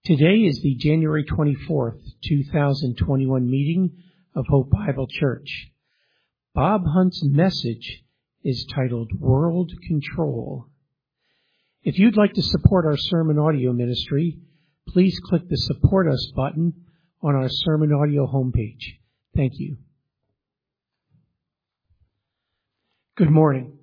Today is the January 24th, 2021 meeting of Hope Bible Church. Bob Hunt's message is titled World Control. If you'd like to support our sermon audio ministry, please click the Support Us button on our sermon audio homepage. Thank you. Good morning.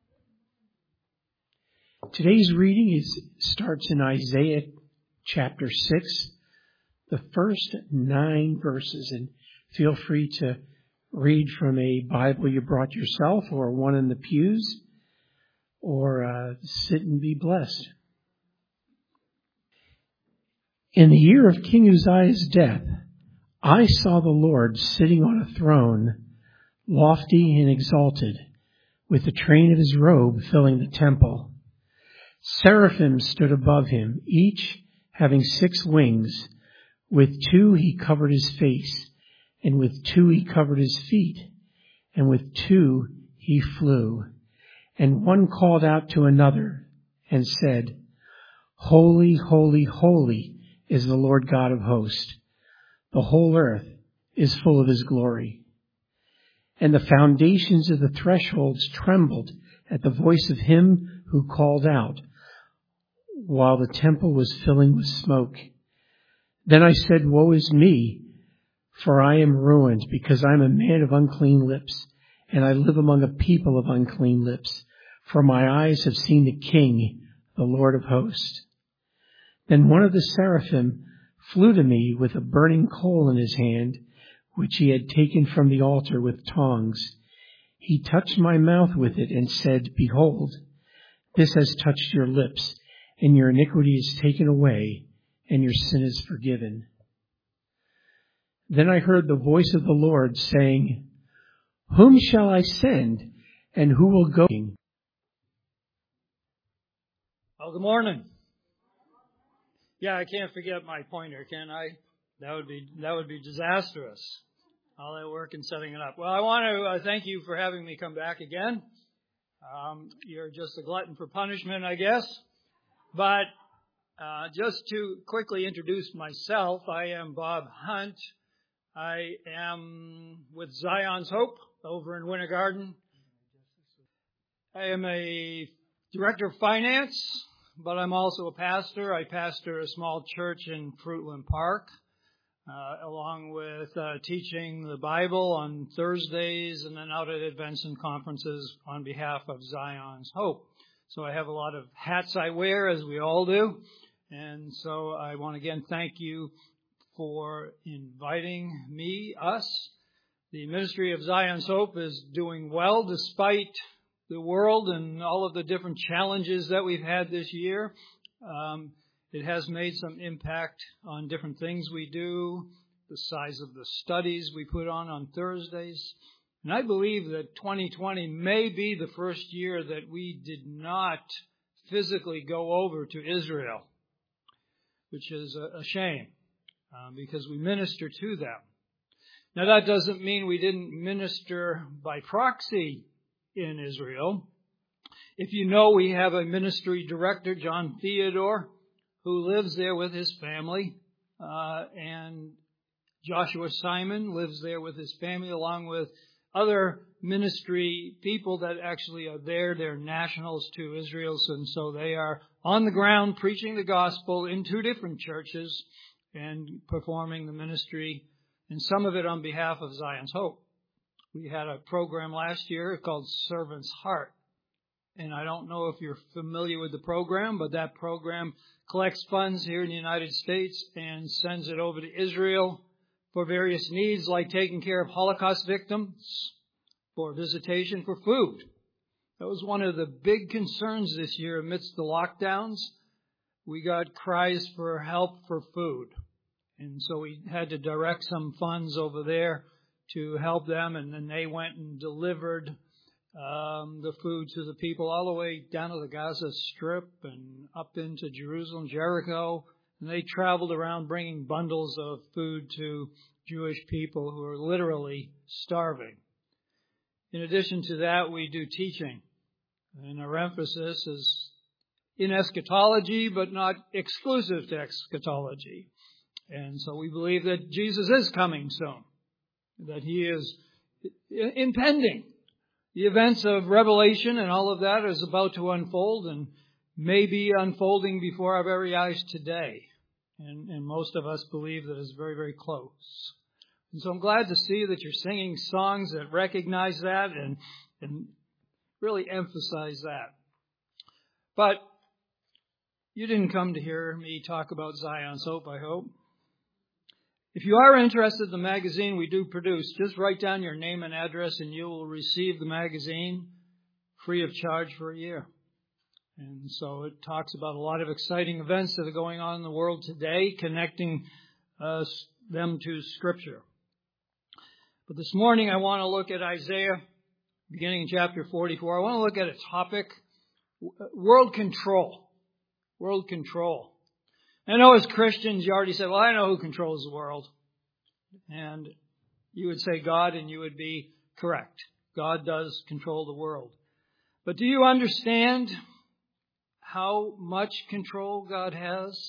Today's reading starts in Isaiah chapter 6, the first 9 verses, and feel free to read from a Bible you brought yourself or one in the pews, or sit and be blessed. In the year of King Uzziah's death, I saw the Lord sitting on a throne, lofty and exalted, with the train of his robe filling the temple. Seraphim stood above him, each having 6 wings. With 2 he covered his face, and with 2 he covered his feet, and with 2 he flew. And one called out to another and said, Holy, holy, holy is the Lord God of hosts. The whole earth is full of his glory. And the foundations of the thresholds trembled at the voice of him who called out, while the temple was filling with smoke. Then I said, Woe is me, for I am ruined, because I am a man of unclean lips, and I live among a people of unclean lips, for my eyes have seen the King, the Lord of hosts. Then one of the seraphim flew to me with a burning coal in his hand, which he had taken from the altar with tongs. He touched my mouth with it and said, Behold, this has touched your lips, and your iniquity is taken away, and your sin is forgiven. Then I heard the voice of the Lord saying, Whom shall I send, and who will go? Well, good morning. Yeah, I can't forget my pointer, can I? That would be disastrous. All that work in setting it up. Well, I want to thank you for having me come back again. You're just a glutton for punishment, I guess. But just to quickly introduce myself, I am Bob Hunt. I am with Zion's Hope over in Winter Garden. I am a director of finance, but I'm also a pastor. I pastor a small church in Fruitland Park, along with teaching the Bible on Thursdays and then out at events and conferences on behalf of Zion's Hope. So I have a lot of hats I wear, as we all do. And so I want to again thank you for inviting us. The ministry of Zion's Hope is doing well despite the world and all of the different challenges that we've had this year. It has made some impact on different things we do, the size of the studies we put on Thursdays. And I believe that 2020 may be the first year that we did not physically go over to Israel, which is a shame, because we minister to them. Now, that doesn't mean we didn't minister by proxy in Israel. If you know, we have a ministry director, John Theodore, who lives there with his family, and Joshua Simon lives there with his family, along with other ministry people that actually are there. They're nationals to Israel, and so they are on the ground preaching the gospel in 2 different churches and performing the ministry, and some of it on behalf of Zion's Hope. We had a program last year called Servant's Heart, and I don't know if you're familiar with the program, but that program collects funds here in the United States and sends it over to Israel for various needs, like taking care of Holocaust victims, for visitation, for food. That was one of the big concerns this year amidst the lockdowns. We got cries for help for food. And so we had to direct some funds over there to help them, and then they went and delivered the food to the people all the way down to the Gaza Strip and up into Jerusalem, Jericho. And they traveled around bringing bundles of food to Jewish people who are literally starving. In addition to that, we do teaching. And our emphasis is in eschatology, but not exclusive to eschatology. And so we believe that Jesus is coming soon, that He is impending. The events of Revelation and all of that is about to unfold and may be unfolding before our very eyes today. And most of us believe that it's very, very close. And so I'm glad to see that you're singing songs that recognize that and really emphasize that. But you didn't come to hear me talk about Zion's Hope, I hope. If you are interested in the magazine we do produce, just write down your name and address and you will receive the magazine free of charge for a year. And so it talks about a lot of exciting events that are going on in the world today, connecting them to Scripture. But this morning I want to look at Isaiah, beginning in chapter 44. I want to look at a topic, world control. World control. I know as Christians you already said, well, I know who controls the world. And you would say God, and you would be correct. God does control the world. But do you understand how much control God has?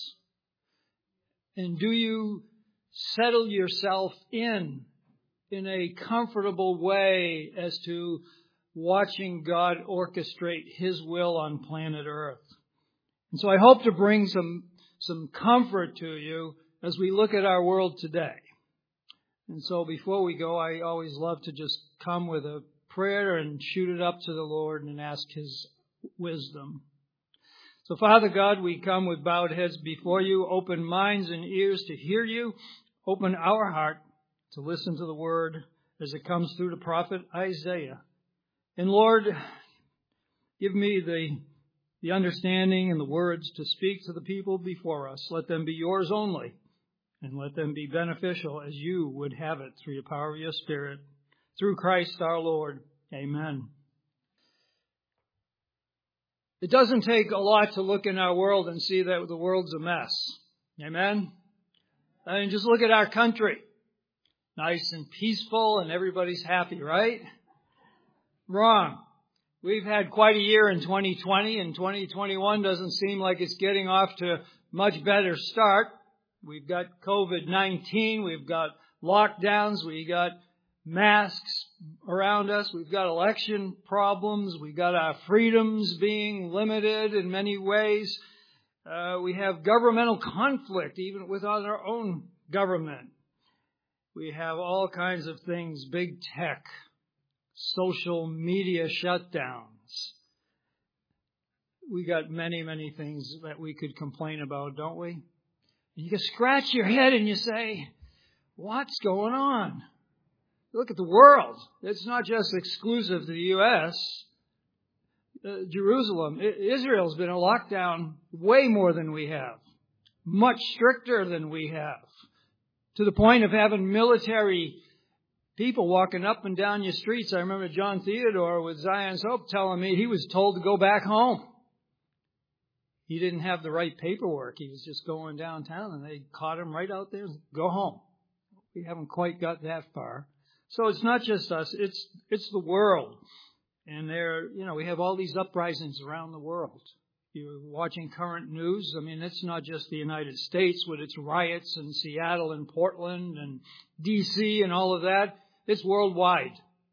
And do you settle yourself in a comfortable way as to watching God orchestrate His will on planet Earth? And so I hope to bring some comfort to you as we look at our world today. And so before we go, I always love to just come with a prayer and shoot it up to the Lord and ask His wisdom. So Father God, we come with bowed heads before you, open minds and ears to hear you, open our heart to listen to the word as it comes through the prophet Isaiah. And Lord, give me the understanding and the words to speak to the people before us. Let them be yours only, and let them be beneficial as you would have it through the power of your Spirit. Through Christ our Lord. Amen. It doesn't take a lot to look in our world and see that the world's a mess. Amen? I mean, just look at our country. Nice and peaceful and everybody's happy, right? Wrong. We've had quite a year in 2020, and 2021 doesn't seem like it's getting off to a much better start. We've got COVID-19, we've got lockdowns, we got masks around us, we've got election problems, we've got our freedoms being limited in many ways. We have governmental conflict, even within our own government. We have all kinds of things, big tech, social media shutdowns. We got many, many things that we could complain about, don't we? You can scratch your head and you say, what's going on? Look at the world. It's not just exclusive to the U.S. Jerusalem, Israel's been in lockdown way more than we have. Much stricter than we have. To the point of having military people walking up and down your streets. I remember John Theodore with Zion's Hope telling me he was told to go back home. He didn't have the right paperwork. He was just going downtown and they caught him right out there. Go home. We haven't quite got that far. So it's not just us. It's the world. And we have all these uprisings around the world. You're watching current news. I mean, it's not just the United States with its riots in Seattle and Portland and D.C. and all of that. It's worldwide.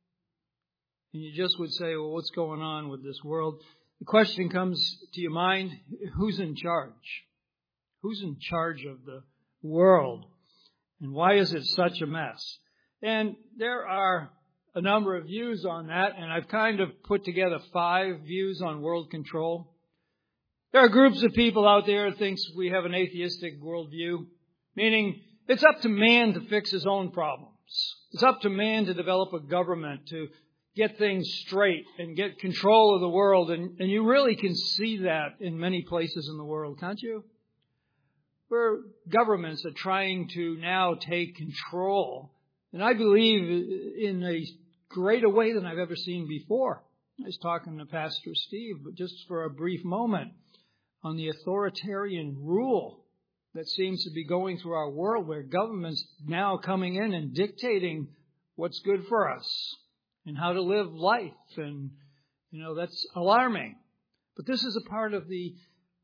And you just would say, well, what's going on with this world? The question comes to your mind, who's in charge? Who's in charge of the world? And why is it such a mess? And there are a number of views on that, and I've kind of put together 5 views on world control. There are groups of people out there who think we have an atheistic worldview, meaning it's up to man to fix his own problems. It's up to man to develop a government, to get things straight and get control of the world. And you really can see that in many places in the world, can't you? Where governments are trying to now take control. And I believe in a greater way than I've ever seen before. I was talking to Pastor Steve, but just for a brief moment, on the authoritarian rule that seems to be going through our world, where government's now coming in and dictating what's good for us and how to live life. And, that's alarming. But this is a part of the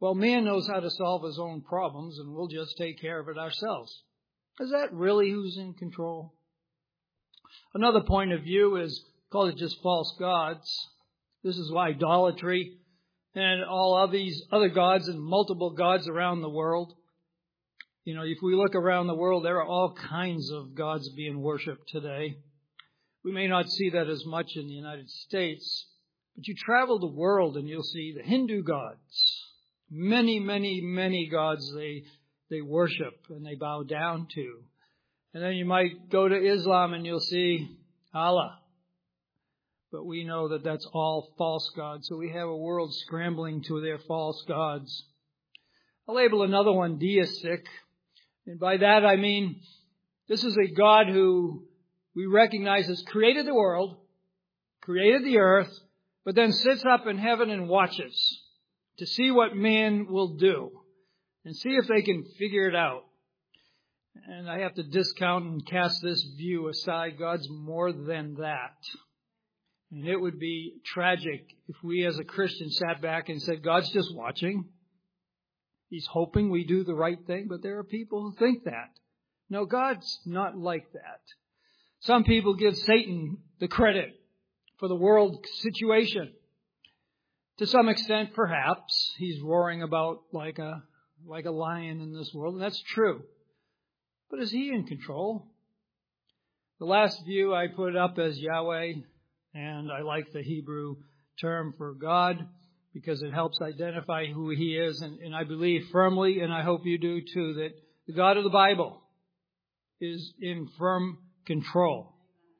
well, man knows how to solve his own problems and we'll just take care of it ourselves. Is that really who's in control? Another point of view is, call it just false gods. This is why idolatry and all of these other gods and multiple gods around the world. You know, if we look around the world, there are all kinds of gods being worshipped today. We may not see that as much in the United States, but you travel the world and you'll see the Hindu gods. Many, many, many gods they worship and they bow down to. And then you might go to Islam and you'll see Allah. But we know that that's all false gods. So we have a world scrambling to their false gods. I'll label another one deistic. And by that I mean this is a God who we recognize has created the world, created the earth, but then sits up in heaven and watches to see what man will do and see if they can figure it out. And I have to discount and cast this view aside. God's more than that. And it would be tragic if we as a Christian sat back and said, God's just watching. He's hoping we do the right thing, but there are people who think that. No, God's not like that. Some people give Satan the credit for the world situation. To some extent, perhaps, he's roaring about like a lion in this world, and that's true. But is he in control? The last view I put up as Yahweh, and I like the Hebrew term for God because it helps identify who he is. And I believe firmly, and I hope you do too, that the God of the Bible is in firm control.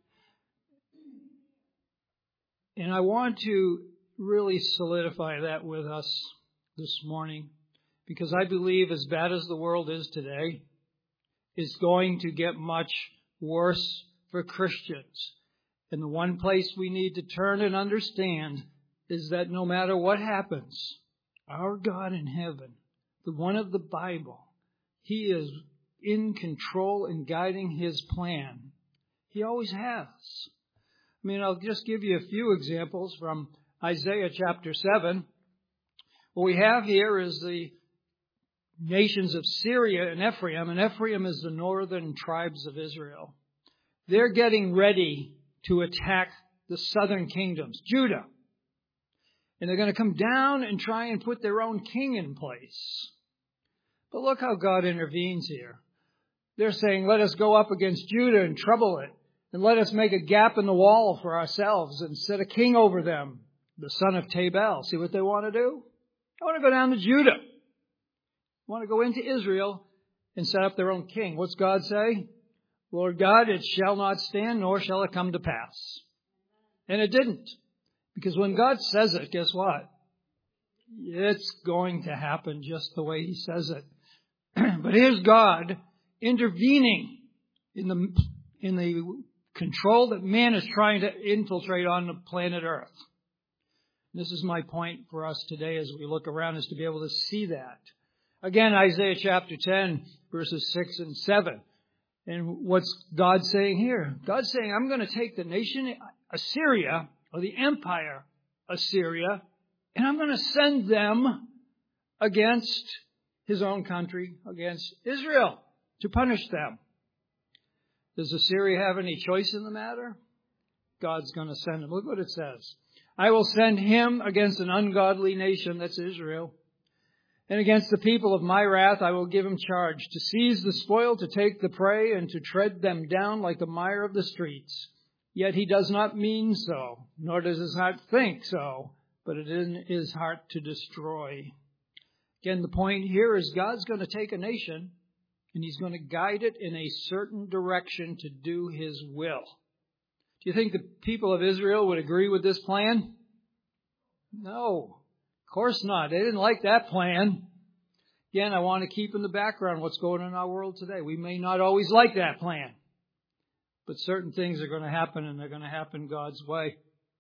And I want to really solidify that with us this morning because I believe as bad as the world is today, it's going to get much worse for Christians. And the one place we need to turn and understand is that no matter what happens, our God in heaven, the one of the Bible, he is in control and guiding his plan. He always has. I mean, I'll just give you a few examples from Isaiah chapter 7. What we have here is the nations of Syria and Ephraim is the northern tribes of Israel. They're getting ready to attack the southern kingdoms, Judah. And they're going to come down and try and put their own king in place. But look how God intervenes here. They're saying, let us go up against Judah and trouble it. And let us make a gap in the wall for ourselves and set a king over them, the son of Tabel. See what they want to do? They want to go down to Judah. They want to go into Israel and set up their own king. What's God say? Lord God, it shall not stand, nor shall it come to pass. And it didn't. Because when God says it, guess what? It's going to happen just the way he says it. But here's God intervening in the control that man is trying to infiltrate on the planet Earth. This is my point for us today as we look around, is to be able to see that. Again, Isaiah chapter 10, verses 6 and 7. And what's God saying here? God's saying, I'm going to take the nation Assyria, or the empire Assyria, and I'm going to send them against his own country, against Israel, to punish them. Does Assyria have any choice in the matter? God's going to send him. Look what it says. I will send him against an ungodly nation, that's Israel. And against the people of my wrath I will give him charge, to seize the spoil, to take the prey, and to tread them down like the mire of the streets. Yet he does not mean so, nor does his heart think so, but it is in his heart to destroy. Again, the point here is God's going to take a nation, and he's going to guide it in a certain direction to do his will. Do you think the people of Israel would agree with this plan? No, of course not. They didn't like that plan. Again, I want to keep in the background what's going on in our world today. We may not always like that plan, but certain things are going to happen, and they're going to happen God's way.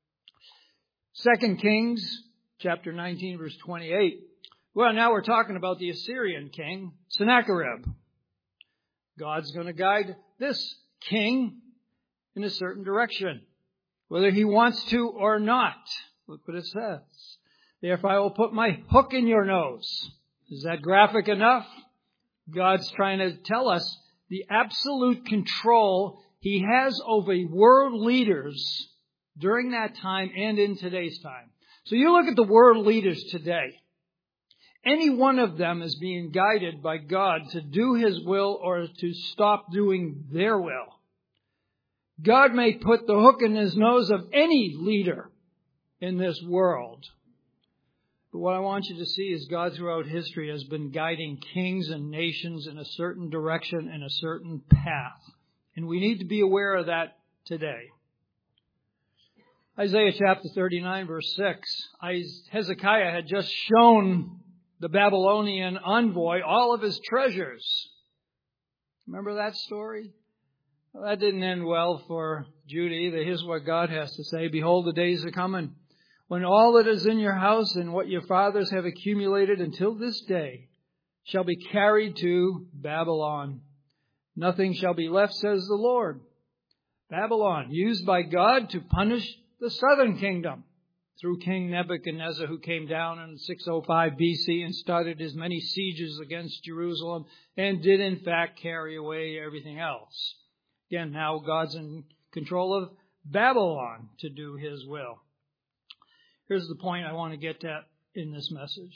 2 Kings chapter 19, verse 28. Well, now we're talking about the Assyrian king, Sennacherib. God's going to guide this king in a certain direction, whether he wants to or not. Look what it says. Therefore I will put my hook in your nose. Is that graphic enough? God's trying to tell us the absolute control He has over world leaders during that time and in today's time. So you look at the world leaders today. Any one of them is being guided by God to do His will or to stop doing their will. God may put the hook in His nose of any leader in this world. But what I want you to see is God throughout history has been guiding kings and nations in a certain direction and a certain path. And we need to be aware of that today. Isaiah chapter 39 verse 6. Hezekiah had just shown the Babylonian envoy all of his treasures. Remember that story? Well, that didn't end well for Judah either. Here's what God has to say. Behold, the days are coming, when all that is in your house and what your fathers have accumulated until this day shall be carried to Babylon. Nothing shall be left, says the Lord. Babylon, used by God to punish the southern kingdom through King Nebuchadnezzar, who came down in 605 BC and started his many sieges against Jerusalem and did in fact carry away everything else. Again, now God's in control of Babylon to do His will. Here's the point I want to get at in this message.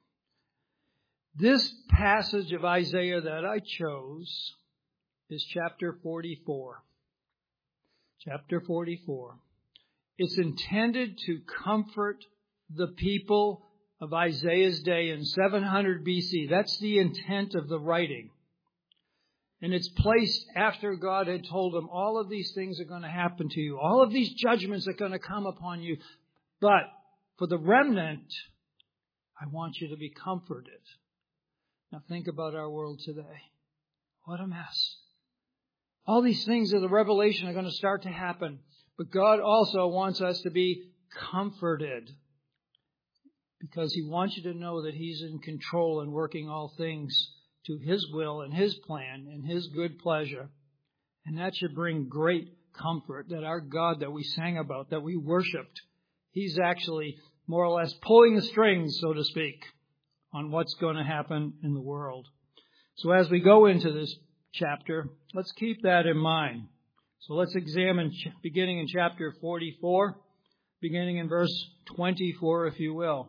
This passage of Isaiah that I chose is chapter 44. Chapter 44. It's intended to comfort the people of Isaiah's day in 700 BC. That's the intent of the writing. And it's placed after God had told him all of these things are going to happen to you. All of these judgments are going to come upon you. But for the remnant, I want you to be comforted. Now think about our world today. What a mess. All these things of the revelation are going to start to happen. But God also wants us to be comforted, because He wants you to know that He's in control and working all things to His will and His plan and His good pleasure. And that should bring great comfort that our God that we sang about, that we worshiped, He's actually more or less pulling the strings, so to speak, on what's going to happen in the world. So as we go into this chapter, let's keep that in mind. So let's examine beginning in chapter 44, beginning in verse 24, if you will.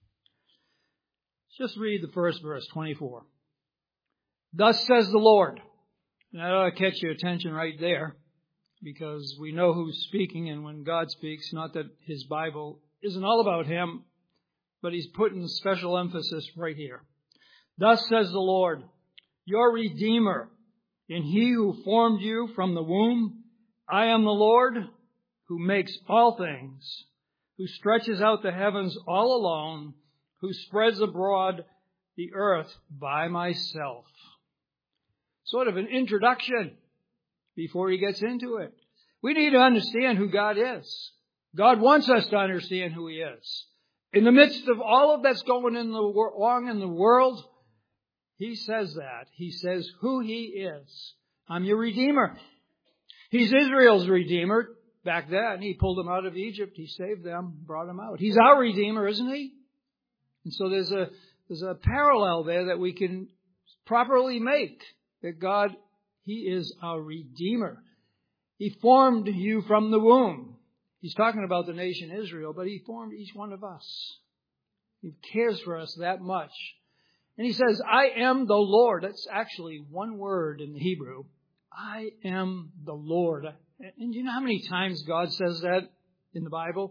Just read the first verse, 24. Thus says the Lord. And that ought to catch your attention right there, because we know who's speaking, and when God speaks, not that His Bible isn't all about Him, but He's putting special emphasis right here. Thus says the Lord, your Redeemer, in He who formed you from the womb. I am the Lord who makes all things, who stretches out the heavens all alone, who spreads abroad the earth by myself. Sort of an introduction before he gets into it. We need to understand who God is. God wants us to understand who He is. In the midst of all of that's going wrong in the world, He says that. He says who He is. I'm your Redeemer. He's Israel's Redeemer back then. He pulled them out of Egypt. He saved them, brought them out. He's our Redeemer, isn't He? And so there's a parallel there that we can properly make. That God, He is our Redeemer. He formed you from the womb. He's talking about the nation Israel, but He formed each one of us. He cares for us that much. And He says, I am the Lord. That's actually one word in the Hebrew. I am the Lord. And you know how many times God says that in the Bible?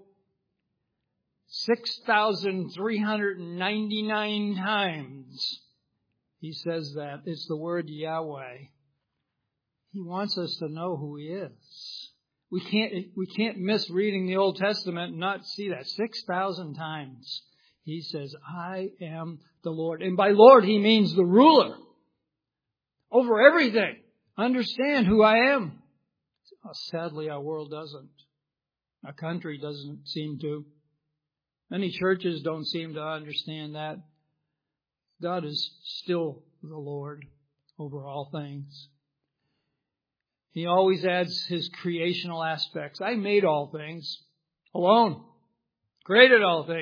6,399 times He says that. It's the word Yahweh. He wants us to know who He is. We can't miss reading the Old Testament and not see that. 6,000 times He says, I am the Lord. And by Lord, He means the ruler over everything. Understand who I am. Sadly, our world doesn't. Our country doesn't seem to. Many churches don't seem to understand that. God is still the Lord over all things. He always adds His creational aspects. I made all things alone. Created all things.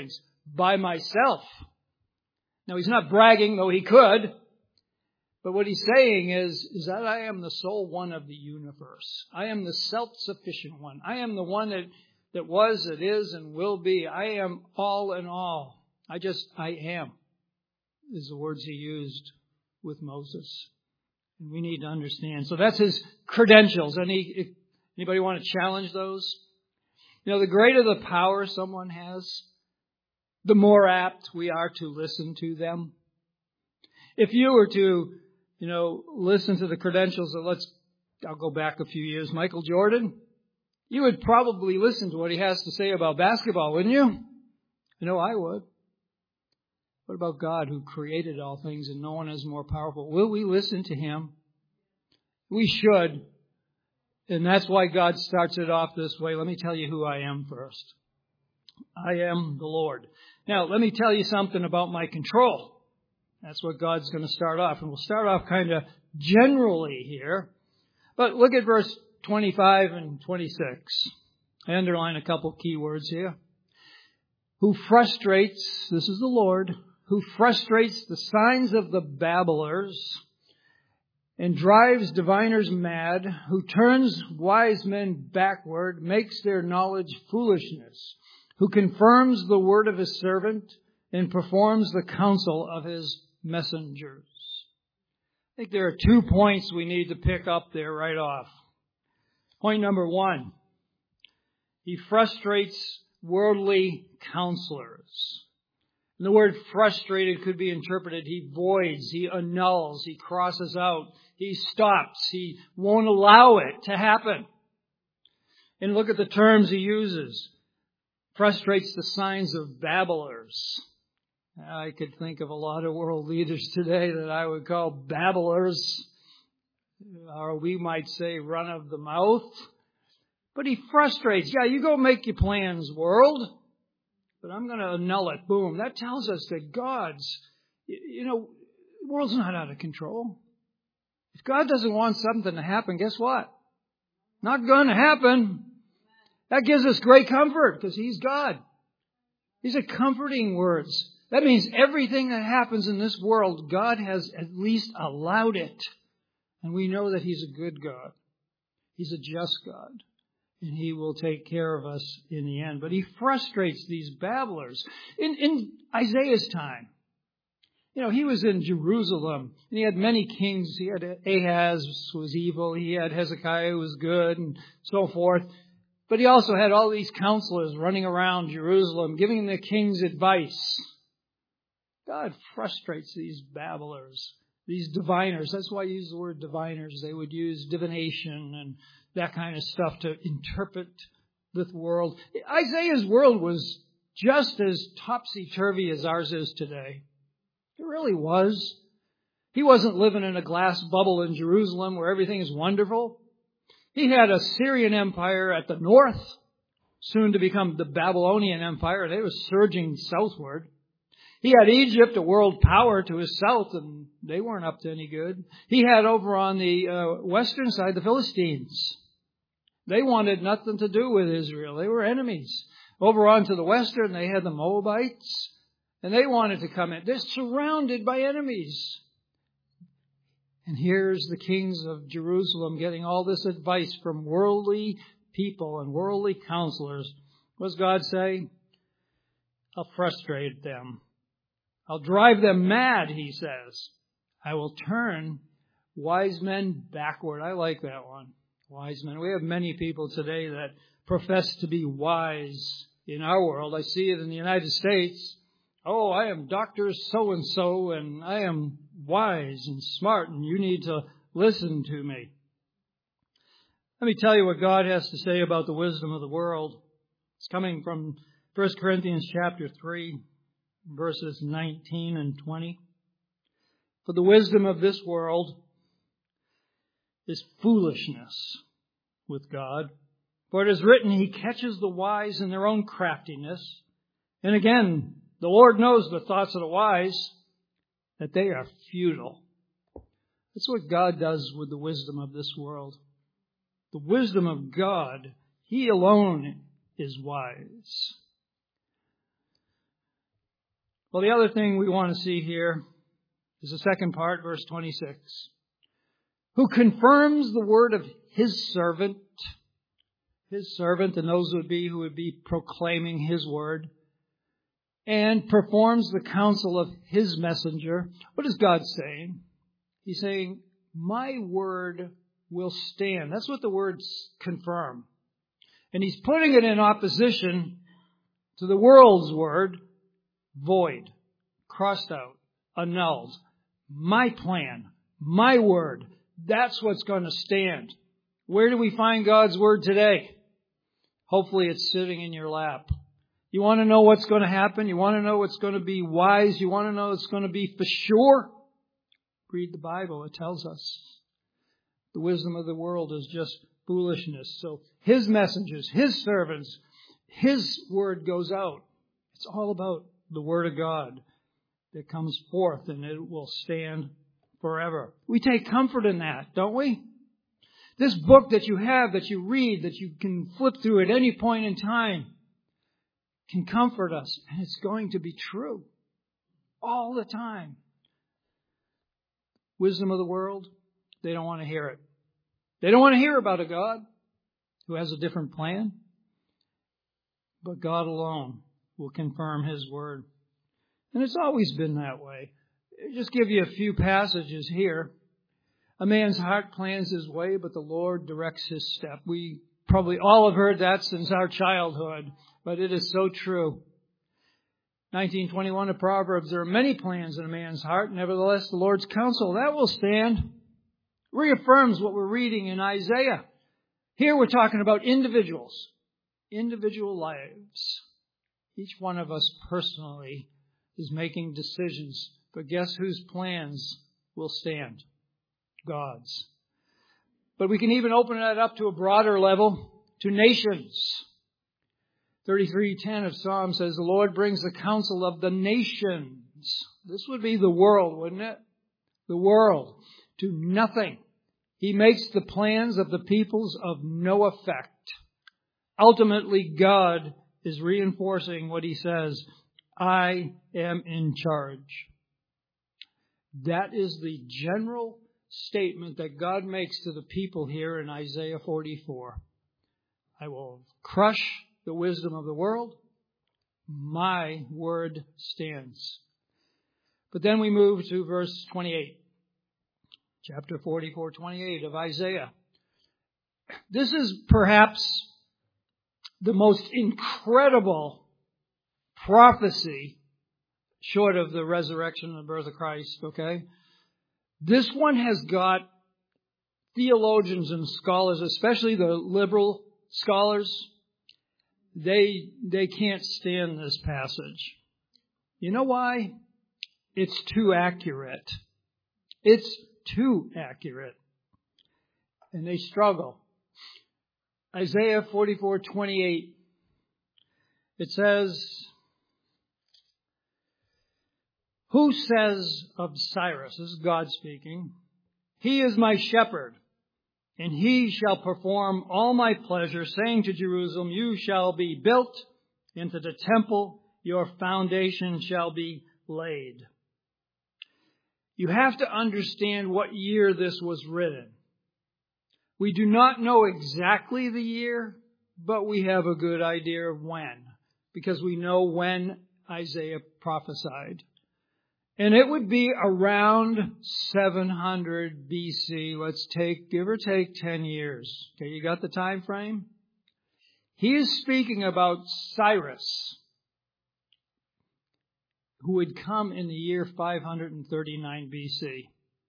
by myself. Now, he's not bragging, though he could. But what he's saying is that I am the sole one of the universe. I am the self-sufficient one. I am the one that was, that is, and will be. I am all in all. I am, is the words he used with Moses. And we need to understand. So that's his credentials. Anybody want to challenge those? The greater the power someone has, the more apt we are to listen to them. If you were to, listen to the credentials of, I'll go back a few years, Michael Jordan, you would probably listen to what he has to say about basketball, wouldn't you? I would. What about God who created all things and no one is more powerful? Will we listen to him? We should. And that's why God starts it off this way. Let me tell you who I am first. I am the Lord. Now, let me tell you something about my control. That's what God's going to start off. And we'll start off kind of generally here. But look at verse 25 and 26. I underline a couple key words here. Who frustrates, this is the Lord, who frustrates the signs of the babblers and drives diviners mad, who turns wise men backward, makes their knowledge foolishness, who confirms the word of his servant and performs the counsel of his messengers. I think there are 2 points we need to pick up there right off. Point number 1, he frustrates worldly counselors. And the word frustrated could be interpreted, he voids, he annuls, he crosses out, he stops, he won't allow it to happen. And look at the terms he uses. Frustrates the signs of babblers. I could think of a lot of world leaders today that I would call babblers, or we might say run of the mouth. But he frustrates. Yeah, you go make your plans, world, but I'm going to annul it. Boom. That tells us that the world's not out of control. If God doesn't want something to happen, guess what? Not going to happen. That gives us great comfort because he's God. These are comforting words. That means everything that happens in this world, God has at least allowed it. And we know that he's a good God. He's a just God. And he will take care of us in the end. But he frustrates these babblers. In Isaiah's time, he was in Jerusalem. And he had many kings. He had Ahaz, who was evil. He had Hezekiah, who was good, and so forth. But he also had all these counselors running around Jerusalem, giving the kings advice. God frustrates these babblers, these diviners. That's why I use the word diviners. They would use divination and that kind of stuff to interpret the world. Isaiah's world was just as topsy-turvy as ours is today. It really was. He wasn't living in a glass bubble in Jerusalem where everything is wonderful. He had a Syrian empire at the north, soon to become the Babylonian Empire. They were surging southward. He had Egypt, a world power, to his south, and they weren't up to any good. He had over on the western side the Philistines. They wanted nothing to do with Israel. They were enemies. Over on to the western, they had the Moabites, and they wanted to come in. They're surrounded by enemies. And here's the kings of Jerusalem getting all this advice from worldly people and worldly counselors. What does God say? I'll frustrate them. I'll drive them mad, he says. I will turn wise men backward. I like that one. Wise men. We have many people today that profess to be wise in our world. I see it in the United States. Oh, I am Dr. So-and-so, and I am wise and smart, and you need to listen to me. Let me tell you what God has to say about the wisdom of the world. It's coming from 1 Corinthians chapter 3, verses 19 and 20. For the wisdom of this world is foolishness with God. For it is written, He catches the wise in their own craftiness. And again, the Lord knows the thoughts of the wise, that they are futile. That's what God does with the wisdom of this world. The wisdom of God, He alone is wise. Well, the other thing we want to see here is the second part, verse 26. Who confirms the word of his servant, and those would be who would be proclaiming his word, and performs the counsel of his messenger. What is God saying? He's saying, my word will stand. That's what the words confirm. And he's putting it in opposition to the world's word, void, crossed out, annulled. My plan, my word, that's what's going to stand. Where do we find God's word today? Hopefully it's sitting in your lap. You want to know what's going to happen? You want to know what's going to be wise? You want to know what's going to be for sure? Read the Bible. It tells us. The wisdom of the world is just foolishness. So his messengers, his servants, his word goes out. It's all about the word of God that comes forth, and it will stand forever. We take comfort in that, don't we? This book that you have, that you read, that you can flip through at any point in time, can comfort us, and it's going to be true all the time. Wisdom of the world, they don't want to hear it. They don't want to hear about a God who has a different plan. But God alone will confirm his word. And it's always been that way. I'll just give you a few passages here. A man's heart plans his way, but the Lord directs his step. We probably all have heard that since our childhood, but it is so true. 19:21 of Proverbs, there are many plans in a man's heart, nevertheless the Lord's counsel, that will stand. Reaffirms what we're reading in Isaiah. Here we're talking about individuals, individual lives. Each one of us personally is making decisions, but guess whose plans will stand? God's. But we can even open that up to a broader level, to nations. 33:10 of Psalm says, the Lord brings the counsel of the nations. This would be the world, wouldn't it? The world to nothing. He makes the plans of the peoples of no effect. Ultimately, God is reinforcing what he says, I am in charge. That is the general statement that God makes to the people here in Isaiah 44. I will crush the wisdom of the world. My word stands. But then we move to verse 28. Chapter 44:28 of Isaiah. This is perhaps the most incredible prophecy short of the resurrection and the birth of Christ, okay? This one has got theologians and scholars, especially the liberal scholars, they can't stand this passage. You know why? It's too accurate. It's too accurate. And they struggle. Isaiah 44:28. It says, who says of Cyrus, this is God speaking, he is my shepherd, and he shall perform all my pleasure, saying to Jerusalem, you shall be built into the temple, your foundation shall be laid. You have to understand what year this was written. We do not know exactly the year, but we have a good idea of when, because we know when Isaiah prophesied. And it would be around 700 BC. Let's give or take 10 years. Okay, you got the time frame? He is speaking about Cyrus, who would come in the year 539 BC.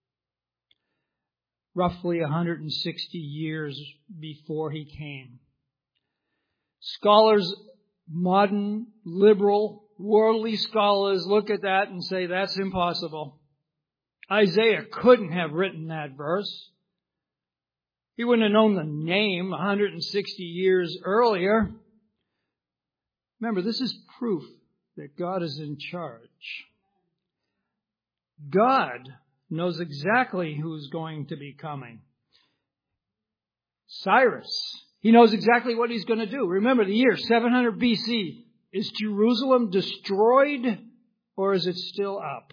Roughly 160 years before he came. Scholars, modern, liberal, worldly scholars look at that and say that's impossible. Isaiah couldn't have written that verse. He wouldn't have known the name 160 years earlier. Remember, this is proof that God is in charge. God knows exactly who's going to be coming. Cyrus, he knows exactly what he's going to do. Remember, the year 700 BC. Is Jerusalem destroyed or is it still up?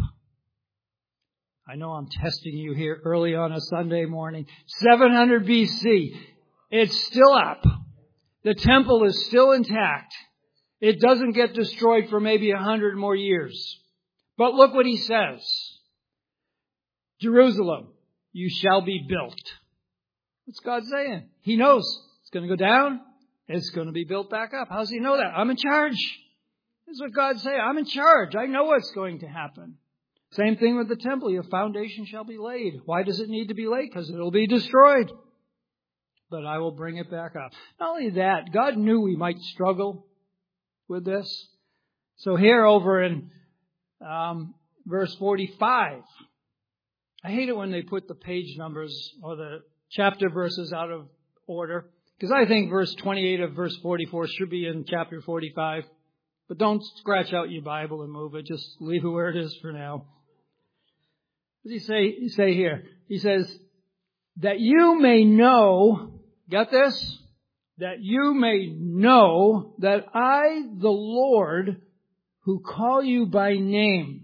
I know I'm testing you here early on a Sunday morning. 700 BC. It's still up. The temple is still intact. It doesn't get destroyed for maybe 100 more years. But look what he says. Jerusalem, you shall be built. What's God saying? He knows it's going to go down. It's going to be built back up. How does he know that? I'm in charge. This is what God's saying. I'm in charge. I know what's going to happen. Same thing with the temple. Your foundation shall be laid. Why does it need to be laid? Because it will be destroyed. But I will bring it back up. Not only that, God knew we might struggle with this. So here over in verse 45, I hate it when they put the page numbers or the chapter verses out of order, because I think verse 28 of verse 44 should be in chapter 45. But don't scratch out your Bible and move it. Just leave it where it is for now. What does he say here? He says, that you may know, got this? That you may know that I, the Lord, who call you by name,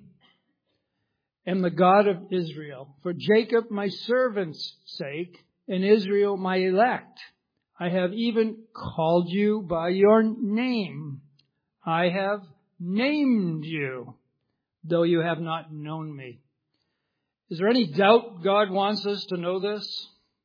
am the God of Israel. For Jacob my servant's sake, and Israel my elect. I have even called you by your name. I have named you, though you have not known me. Is there any doubt God wants us to know this?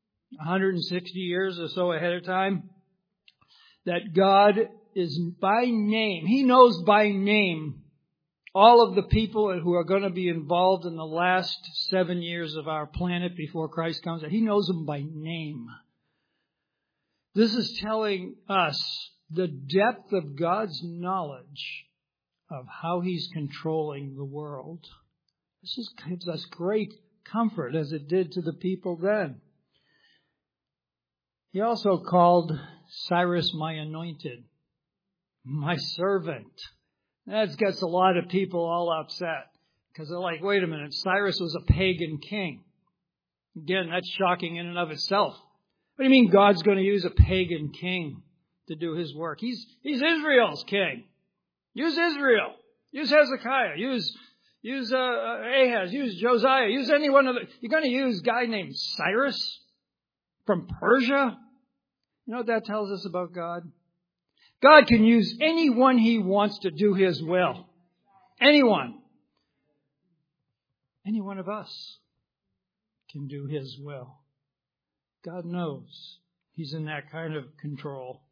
160 years or so ahead of time? That God is by name. He knows by name all of the people who are going to be involved in the last 7 years of our planet before Christ comes. He knows them by name. This is telling us the depth of God's knowledge of how He's controlling the world. This gives us great comfort, as it did to the people then. He also called Cyrus my anointed, my servant. That gets a lot of people all upset, because they're like, wait a minute, Cyrus was a pagan king. Again, that's shocking in and of itself. What do you mean God's going to use a pagan king to do His work? He's Israel's king. Use Israel. Use Hezekiah. Use Ahaz. Use Josiah. Use any one of the... You're going to use a guy named Cyrus from Persia? You know what that tells us about God? God can use anyone He wants to do His will. Anyone. Any one of us can do His will. God knows He's in that kind of control.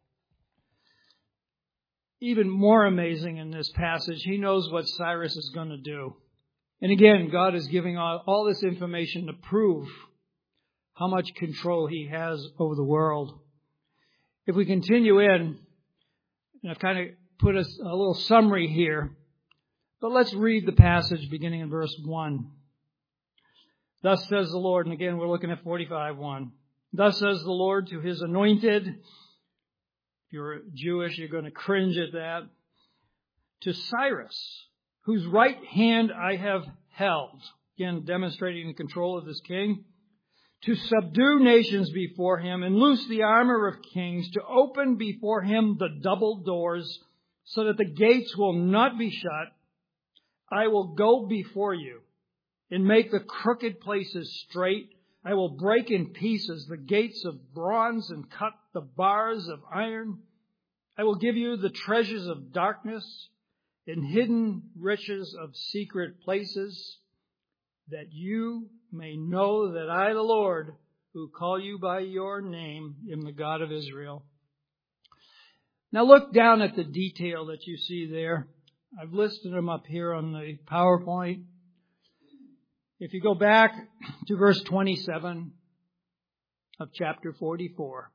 Even more amazing in this passage, He knows what Cyrus is going to do. And again, God is giving all this information to prove how much control He has over the world. If we continue in, and I've kind of put a little summary here, but let's read the passage beginning in verse 1. Thus says the Lord, and again we're looking at 45:1. Thus says the Lord to His anointed. If you're Jewish, you're going to cringe at that. To Cyrus, whose right hand I have held. Again, demonstrating the control of this king. To subdue nations before him and loose the armor of kings, to open before him the double doors, so that the gates will not be shut. I will go before you and make the crooked places straight. I will break in pieces the gates of bronze and cut the bars of iron. I will give you the treasures of darkness and hidden riches of secret places, that you may know that I, the Lord, who call you by your name, am the God of Israel. Now look down at the detail that you see there. I've listed them up here on the PowerPoint. If you go back to verse 27 of chapter 44,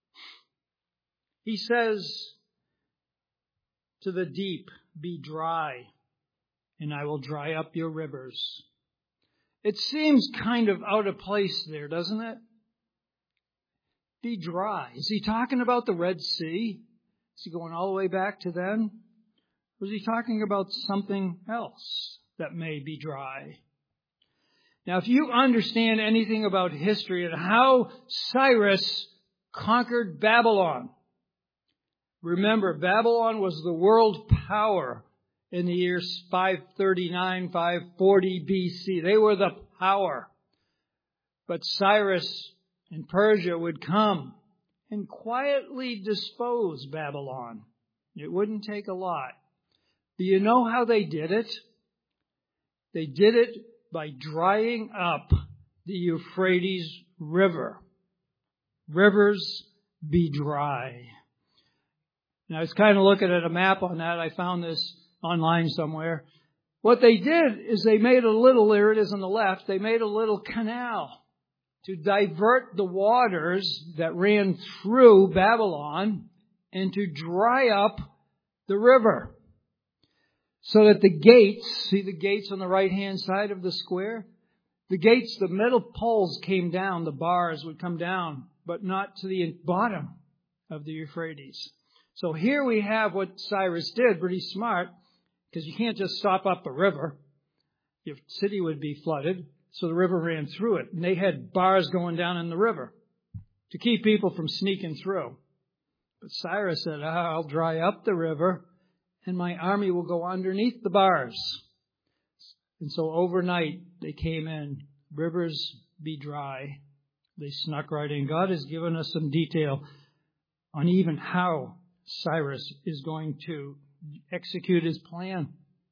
He says to the deep, be dry, and I will dry up your rivers. It seems kind of out of place there, doesn't it? Be dry. Is He talking about the Red Sea? Is He going all the way back to then? Or is He talking about something else that may be dry? Now, if you understand anything about history and how Cyrus conquered Babylon, remember, Babylon was the world power in the years 539, 540 BC. They were the power. But Cyrus and Persia would come and quietly dispose Babylon. It wouldn't take a lot. Do you know how they did it? They did it by drying up the Euphrates River. Rivers be dry. Now I was kind of looking at a map on that. I found this online somewhere. What they did is they made a little, there it is on the left, they made a little canal to divert the waters that ran through Babylon and to dry up the river. So that the gates, see the gates on the right-hand side of the square? The gates, the middle poles came down, the bars would come down, but not to the bottom of the Euphrates. So here we have what Cyrus did, pretty smart, because you can't just stop up a river. Your city would be flooded, so the river ran through it. And they had bars going down in the river to keep people from sneaking through. But Cyrus said, I'll dry up the river, and my army will go underneath the bars. And so overnight they came in, rivers be dry. They snuck right in. God has given us some detail on even how Cyrus is going to execute his plan.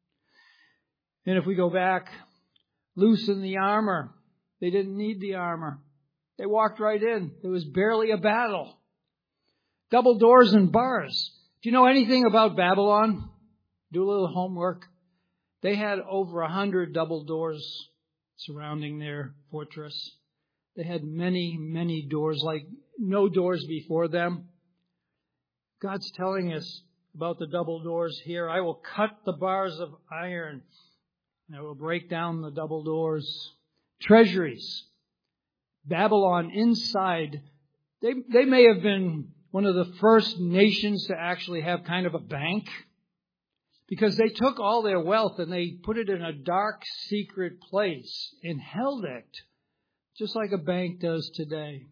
And if we go back, loosen the armor. They didn't need the armor. They walked right in. There was barely a battle. Double doors and bars. Do you know anything about Babylon? Do a little homework. They had over 100 double doors surrounding their fortress. They had many, many doors, like no doors before them. God's telling us about the double doors here. I will cut the bars of iron. I will break down the double doors. Treasuries. Babylon inside. They may have been one of the first nations to actually have kind of a bank, because they took all their wealth and they put it in a dark, secret place and held it, just like a bank does today.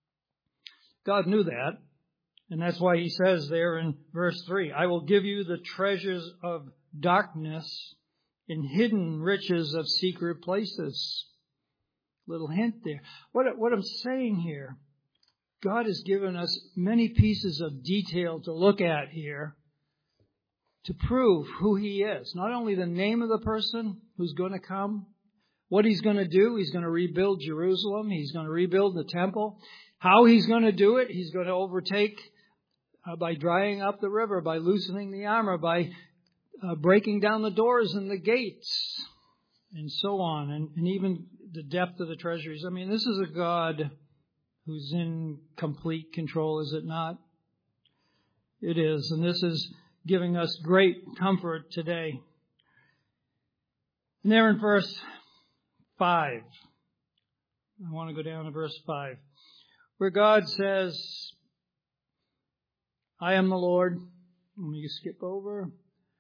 God knew that, and that's why he says there in verse 3, I will give you the treasures of darkness and hidden riches of secret places. Little hint there. What I'm saying here, God has given us many pieces of detail to look at here to prove who he is. Not only the name of the person who's going to come, what he's going to do. He's going to rebuild Jerusalem. He's going to rebuild the temple. How he's going to do it. He's going to overtake by drying up the river, by loosening the armor, by breaking down the doors and the gates, and so on. And even the depth of the treasuries. I mean, this is a God who's in complete control, is it not? It is. And this is giving us great comfort today. And there in verse 5, I want to go down to verse 5, where God says, I am the Lord. Let me skip over.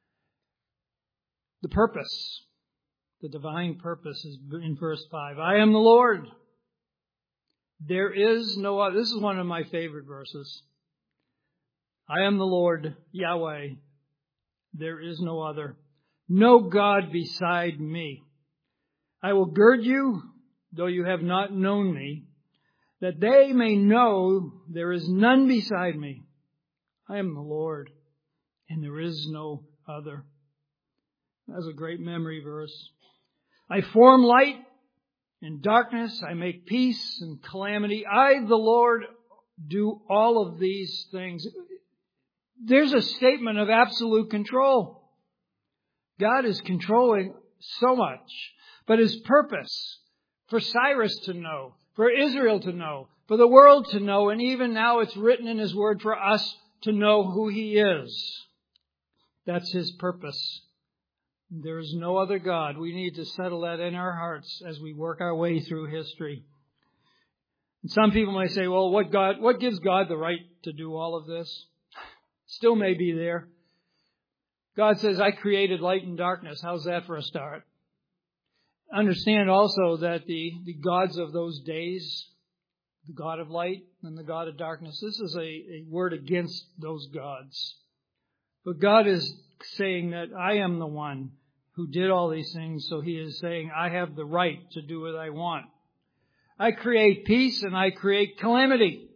The purpose, the divine purpose is in verse 5. I am the Lord. There is no other. This is one of my favorite verses. I am the Lord, Yahweh. There is no other. No God beside me. I will gird you, though you have not known me, that they may know there is none beside me. I am the Lord, and there is no other. That's a great memory verse. I form light and darkness. I make peace and calamity. I, the Lord, do all of these things. There's a statement of absolute control. God is controlling so much. But his purpose for Cyrus to know, for Israel to know, for the world to know, and even now it's written in his word for us to know who he is. That's his purpose. There is no other God. We need to settle that in our hearts as we work our way through history. And some people may say, well, what gives God the right to do all of this? Still may be there. God says, I created light and darkness. How's that for a start? Understand also that the gods of those days, the God of light and the God of darkness, this is a word against those gods. But God is saying that I am the one who did all these things, so he is saying I have the right to do what I want. I create peace and I create calamity.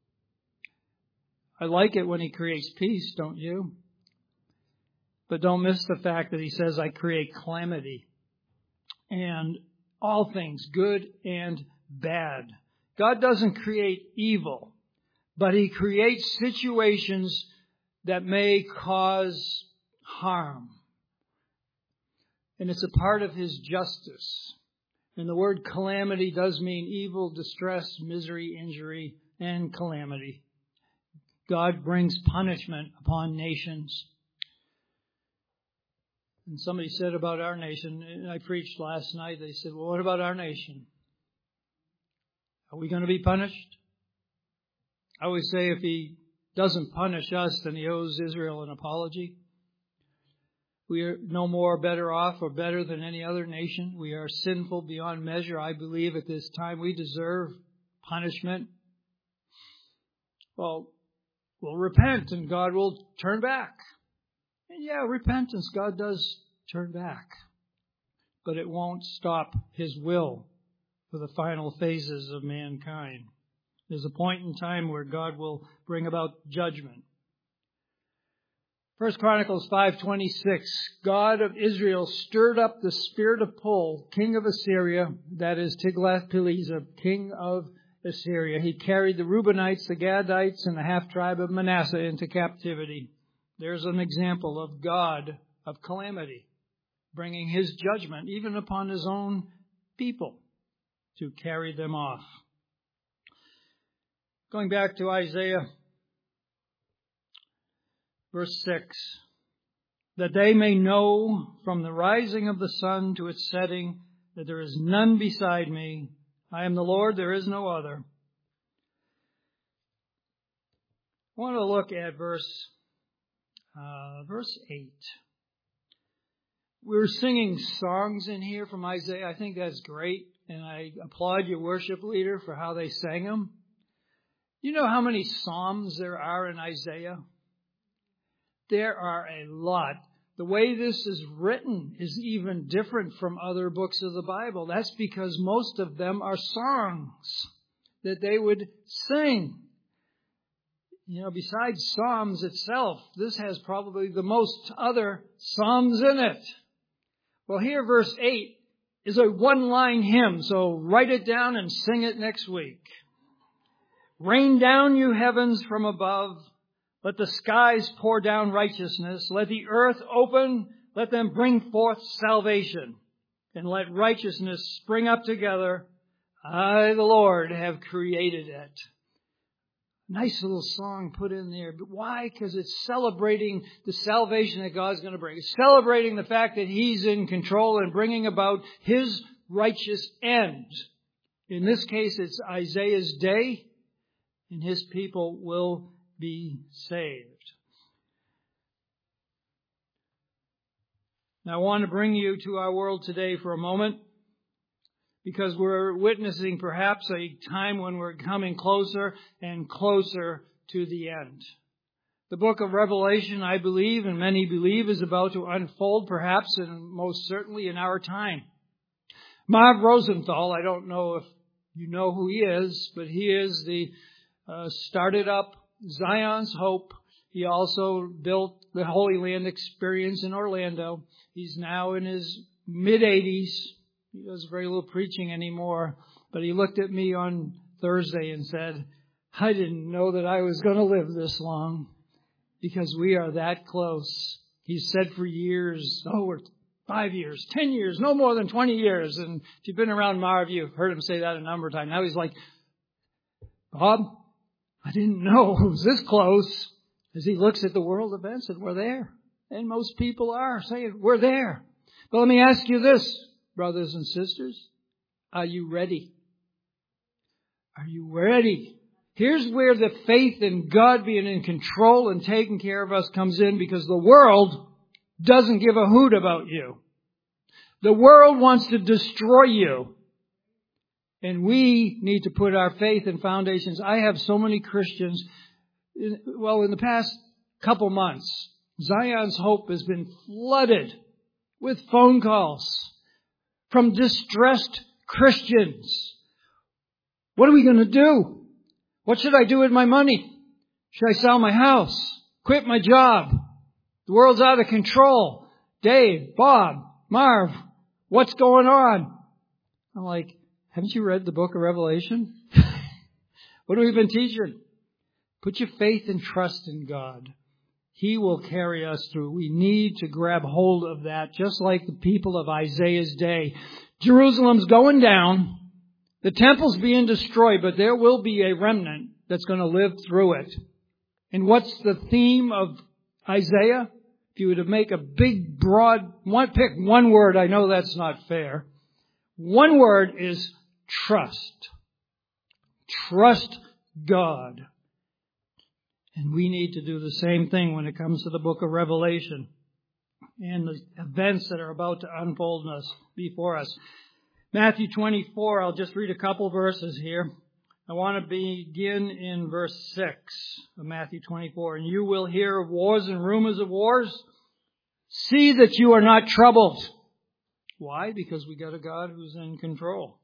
I like it when he creates peace, don't you? But don't miss the fact that he says I create calamity. And all things, good and bad. God doesn't create evil, but he creates situations that may cause harm. And it's a part of his justice. And the word calamity does mean evil, distress, misery, injury, and calamity. God brings punishment upon nations. And somebody said about our nation, and I preached last night, they said, well, what about our nation? Are we going to be punished? I always say if he doesn't punish us, then he owes Israel an apology. We are no more better off or better than any other nation. We are sinful beyond measure. I believe at this time we deserve punishment. Well, we'll repent and God will turn back. And yeah, repentance, God does turn back. But it won't stop his will for the final phases of mankind. There's a point in time where God will bring about judgment. 1 Chronicles 5:26, God of Israel stirred up the spirit of Pul, king of Assyria, that is Tiglath-Pileser, king of Assyria. He carried the Reubenites, the Gadites, and the half-tribe of Manasseh into captivity. There's an example of God of calamity, bringing his judgment even upon his own people to carry them off. Going back to Isaiah, verse 6, that they may know from the rising of the sun to its setting that there is none beside me. I am the Lord, there is no other. I want to look at verse 8. We're singing songs in here from Isaiah. I think that's great, and I applaud your worship leader for how they sang them. You know how many psalms there are in Isaiah? There are a lot. The way this is written is even different from other books of the Bible. That's because most of them are songs that they would sing. You know, besides Psalms itself, this has probably the most other psalms in it. Well, here, verse 8 is a one-line hymn, so write it down and sing it next week. Rain down, you heavens, from above. Let the skies pour down righteousness. Let the earth open. Let them bring forth salvation. And let righteousness spring up together. I, the Lord, have created it. Nice little song put in there. But why? Because it's celebrating the salvation that God's going to bring. It's celebrating the fact that he's in control and bringing about his righteous end. In this case, it's Isaiah's day, and his people will be saved. Now, I want to bring you to our world today for a moment, because we're witnessing perhaps a time when we're coming closer and closer to the end. The book of Revelation, I believe, and many believe, is about to unfold, perhaps and most certainly in our time. Marv Rosenthal, I don't know if you know who he is, but he is the started up Zion's Hope. He also built the Holy Land Experience in Orlando. He's now in his mid-80s. He does very little preaching anymore. But he looked at me on Thursday and said, I didn't know that I was going to live this long, because we are that close. He's said for years, we're 5 years, 10 years, no more than 20 years. And if you've been around Marv, you've heard him say that a number of times. Now he's like, Bob, I didn't know it was this close. As he looks at the world events, and we're there. And most people are saying, we're there. But let me ask you this, brothers and sisters. Are you ready? Are you ready? Here's where the faith in God being in control and taking care of us comes in, because the world doesn't give a hoot about you. The world wants to destroy you. And we need to put our faith in foundations. I have so many Christians, in the past couple months, Zion's Hope has been flooded with phone calls from distressed Christians. What are we going to do? What should I do with my money? Should I sell my house? Quit my job? The world's out of control. Dave, Bob, Marv, what's going on? I'm like, haven't you read the book of Revelation? What have we been teaching? Put your faith and trust in God. He will carry us through. We need to grab hold of that, just like the people of Isaiah's day. Jerusalem's going down. The temple's being destroyed, but there will be a remnant that's going to live through it. And what's the theme of Isaiah? If you were to make a big, broad, pick one word, I know that's not fair. One word is trust. Trust God. And we need to do the same thing when it comes to the book of Revelation and the events that are about to unfold before us. Matthew 24, I'll just read a couple verses here. I want to begin in verse 6 of Matthew 24. And you will hear of wars and rumors of wars. See that you are not troubled. Why? Because we got a God who's in control.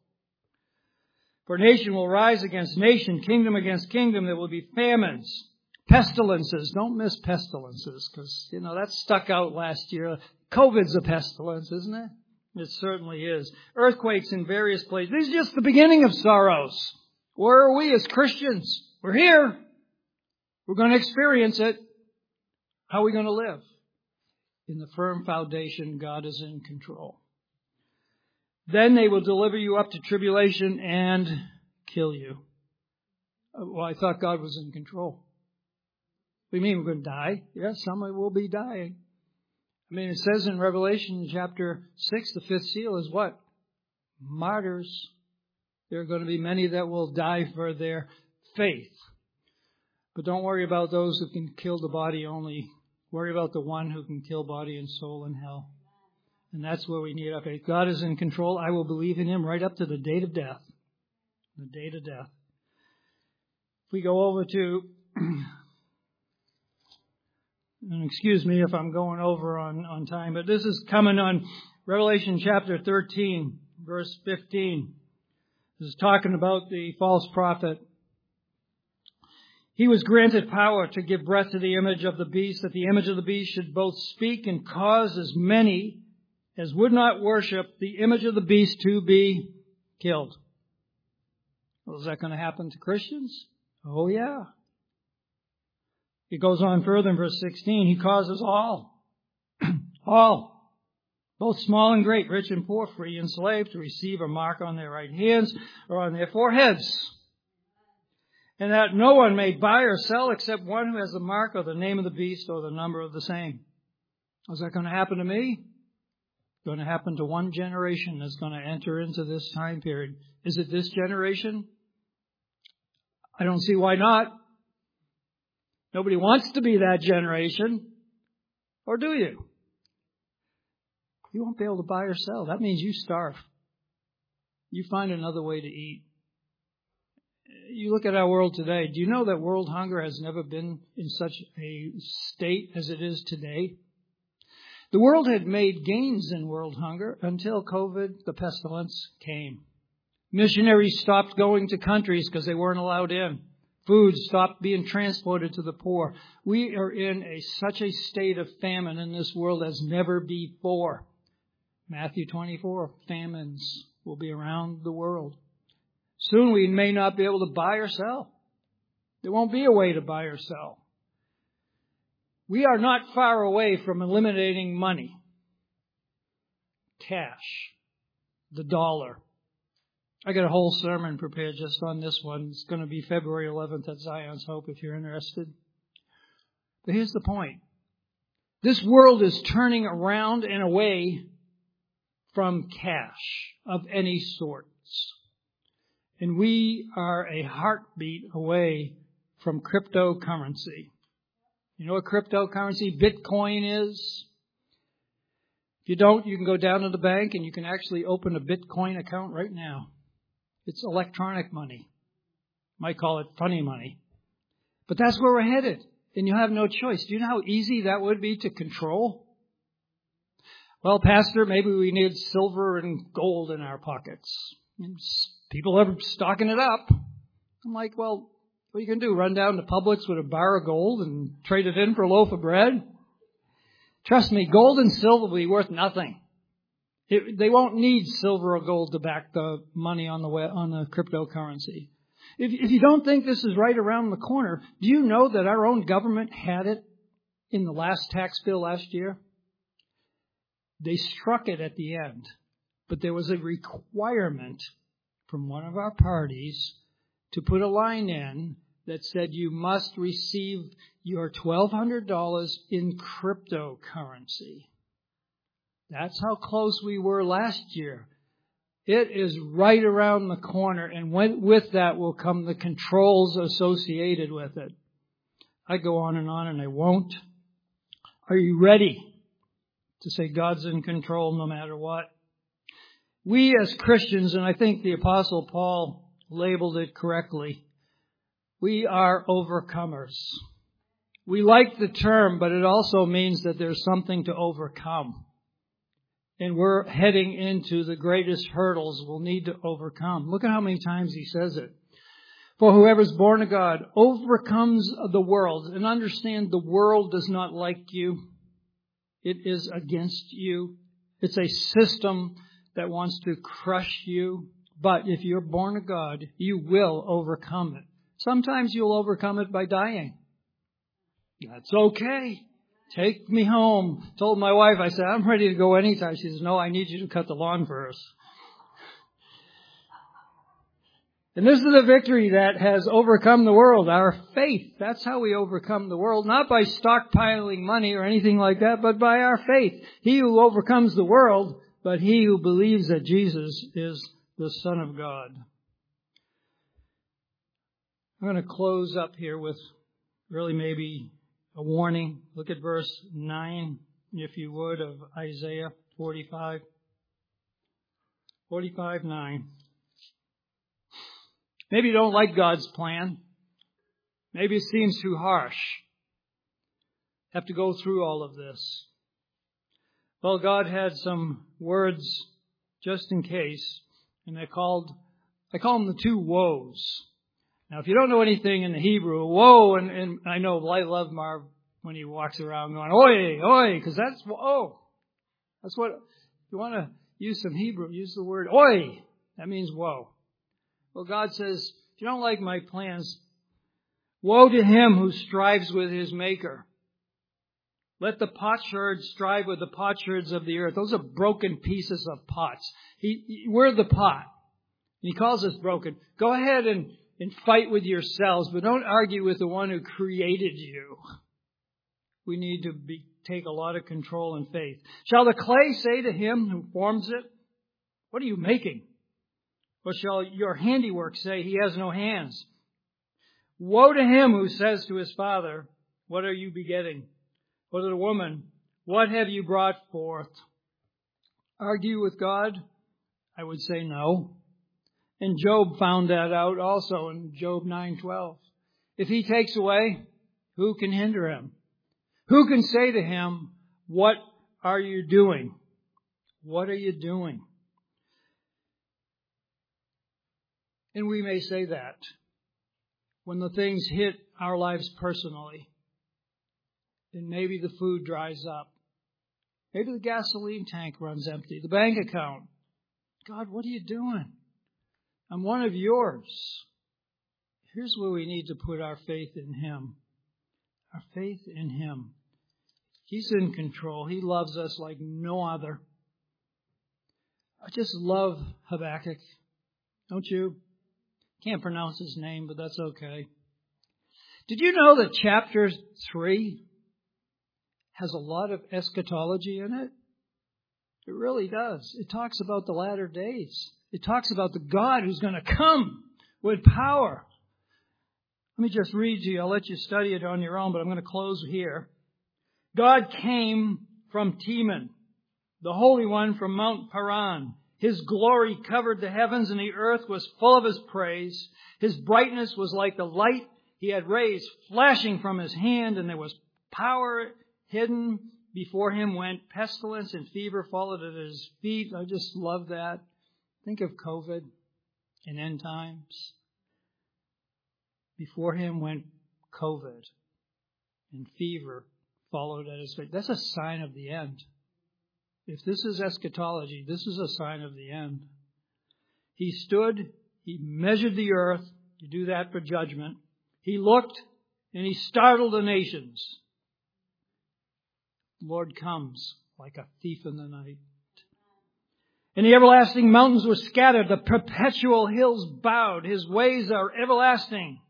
For nation will rise against nation, kingdom against kingdom. There will be famines, pestilences. Don't miss pestilences because, that stuck out last year. COVID's a pestilence, isn't it? It certainly is. Earthquakes in various places. This is just the beginning of sorrows. Where are we as Christians? We're here. We're going to experience it. How are we going to live? In the firm foundation, God is in control. Then they will deliver you up to tribulation and kill you. Well, I thought God was in control. What do you mean we're going to die? Yes, some will be dying. It says in Revelation chapter 6, the fifth seal is what? Martyrs. There are going to be many that will die for their faith. But don't worry about those who can kill the body only. Worry about the one who can kill body and soul in hell. And that's where we need our faith. God is in control. I will believe in Him right up to the date of death. The date of death. If we go over to... And excuse me if I'm going over on time, but this is coming on Revelation chapter 13, verse 15. This is talking about the false prophet. He was granted power to give breath to the image of the beast, that the image of the beast should both speak and cause as many as would not worship the image of the beast to be killed. Well, is that going to happen to Christians? Oh, yeah. It goes on further in verse 16. He causes all, both small and great, rich and poor, free and slave, to receive a mark on their right hands or on their foreheads. And that no one may buy or sell except one who has the mark or the name of the beast or the number of the same. Is that going to happen to me? It's going to happen to one generation that's going to enter into this time period. Is it this generation? I don't see why not. Nobody wants to be that generation. Or do you? You won't be able to buy or sell. That means you starve. You find another way to eat. You look at our world today. Do you know that world hunger has never been in such a state as it is today? The world had made gains in world hunger until COVID, the pestilence, came. Missionaries stopped going to countries because they weren't allowed in. Food stopped being transported to the poor. We are in such a state of famine in this world as never before. Matthew 24, famines will be around the world. Soon we may not be able to buy or sell. There won't be a way to buy or sell. We are not far away from eliminating money. Cash. The dollar. I got a whole sermon prepared just on this one. It's going to be February 11th at Zion's Hope if you're interested. But here's the point. This world is turning around and away from cash of any sorts. And we are a heartbeat away from cryptocurrency. You know what cryptocurrency, Bitcoin is? If you don't, you can go down to the bank and you can actually open a Bitcoin account right now. It's electronic money. Might call it funny money. But that's where we're headed. and you have no choice. Do you know how easy that would be to control? Well, Pastor, maybe we need silver and gold in our pockets. And people are stocking it up. I'm like, well, what are you going to do? Run down to Publix with a bar of gold and trade it in for a loaf of bread? Trust me, gold and silver will be worth nothing. They won't need silver or gold to back the money on the cryptocurrency. If you don't think this is right around the corner, do you know that our own government had it in the last tax bill last year? They struck it at the end, but there was a requirement from one of our parties to put a line in that said you must receive your $1,200 in cryptocurrency. That's how close we were last year. It is right around the corner, and with that will come the controls associated with it. I go on, and I won't. Are you ready to say God's in control no matter what? We as Christians, and I think the Apostle Paul labeled it correctly, we are overcomers. We like the term, but it also means that there's something to overcome. And we're heading into the greatest hurdles we'll need to overcome. Look at how many times he says it. For whoever is born of God overcomes the world. And understand, the world does not like you. It is against you. It's a system that wants to crush you. But if you're born of God, you will overcome it. Sometimes you'll overcome it by dying. That's okay. Take me home. Told my wife, I said, I'm ready to go anytime. She says, no, I need you to cut the lawn first. And this is the victory that has overcome the world, our faith. That's how we overcome the world, not by stockpiling money or anything like that, but by our faith. He who overcomes the world, but he who believes that Jesus is the Son of God. I'm going to close up here with really maybe a warning. Look at verse 9, if you would, of Isaiah 45. 45:9. Maybe you don't like God's plan. Maybe it seems too harsh. Have to go through all of this. Well, God had some words just in case, and I call them the two woes. Now, if you don't know anything in the Hebrew, woe, and I know I love Marv when he walks around going, oi, oi, because that's, oh, that's what, if you want to use some Hebrew, use the word oi. That means woe. Well, God says, if you don't like my plans, woe to him who strives with his maker. Let the potsherd strive with the potsherds of the earth. Those are broken pieces of pots. We're the pot. He calls us broken. Go ahead and fight with yourselves, but don't argue with the one who created you. We need to take a lot of control and faith. Shall the clay say to him who forms it, what are you making? Or shall your handiwork say, he has no hands? Woe to him who says to his father, what are you begetting? Or to the woman, what have you brought forth? Argue with God? I would say no. And Job found that out also in Job 9:12. If he takes away, who can hinder him? Who can say to him, what are you doing? What are you doing? And we may say that when the things hit our lives personally, and maybe the food dries up. Maybe the gasoline tank runs empty. The bank account. God, what are you doing? I'm one of yours. Here's where we need to put our faith in Him. Our faith in Him. He's in control. He loves us like no other. I just love Habakkuk. Don't you? Can't pronounce his name, but that's okay. Did you know that chapter 3 has a lot of eschatology in it? It really does. It talks about the latter days. It talks about the God who's going to come with power. Let me just read to you. I'll let you study it on your own, but I'm going to close here. God came from Teman, the Holy One from Mount Paran. His glory covered the heavens, and the earth was full of His praise. His brightness was like the light. He had rays flashing from his hand, and there was power hidden. Before him went pestilence, and fever followed at his feet. I just love that. Think of COVID in end times. Before him went COVID, and fever followed at his feet. That's a sign of the end. If this is eschatology, this is a sign of the end. He stood, he measured the earth. You do that for judgment. He looked, and he startled the nations. The Lord comes like a thief in the night. And the everlasting mountains were scattered. The perpetual hills bowed. His ways are everlasting.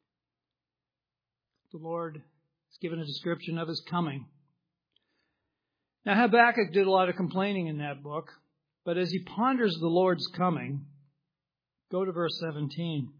The Lord has given a description of his coming. Now Habakkuk did a lot of complaining in that book. But as he ponders the Lord's coming, go to verse 17.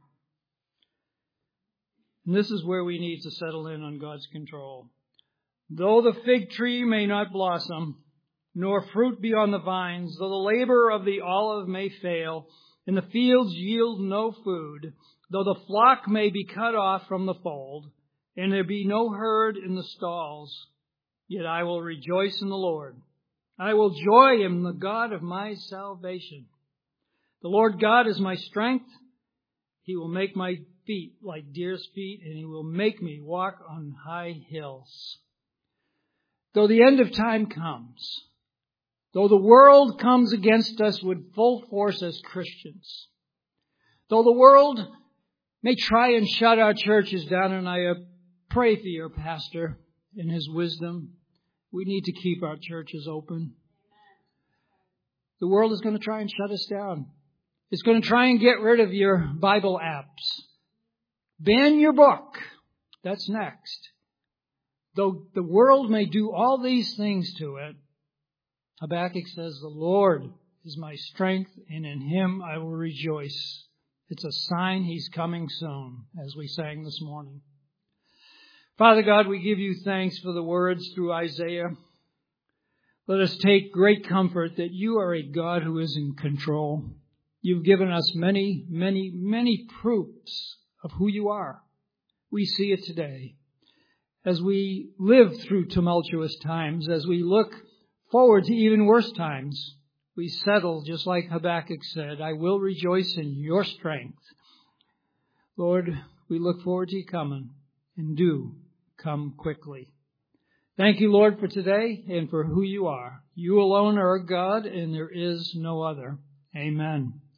And this is where we need to settle in on God's control. Though the fig tree may not blossom, nor fruit be on the vines, though the labor of the olive may fail, and the fields yield no food, though the flock may be cut off from the fold, and there be no herd in the stalls, yet I will rejoice in the Lord. I will joy in the God of my salvation. The Lord God is my strength. He will make my feet like deer's feet, and he will make me walk on high hills. Though the end of time comes, though the world comes against us with full force as Christians, though the world may try and shut our churches down, and I pray for your pastor in his wisdom, we need to keep our churches open. The world is going to try and shut us down. It's going to try and get rid of your Bible apps. Ban your book. That's next. Though the world may do all these things to it, Habakkuk says, the Lord is my strength, and in him I will rejoice. It's a sign he's coming soon, as we sang this morning. Father God, we give you thanks for the words through Isaiah. Let us take great comfort that you are a God who is in control. You've given us many, many, many proofs of who you are. We see it today. As we live through tumultuous times, as we look forward to even worse times, we settle, just like Habakkuk said, I will rejoice in your strength. Lord, we look forward to you coming, and do come quickly. Thank you, Lord, for today and for who you are. You alone are God, and there is no other. Amen.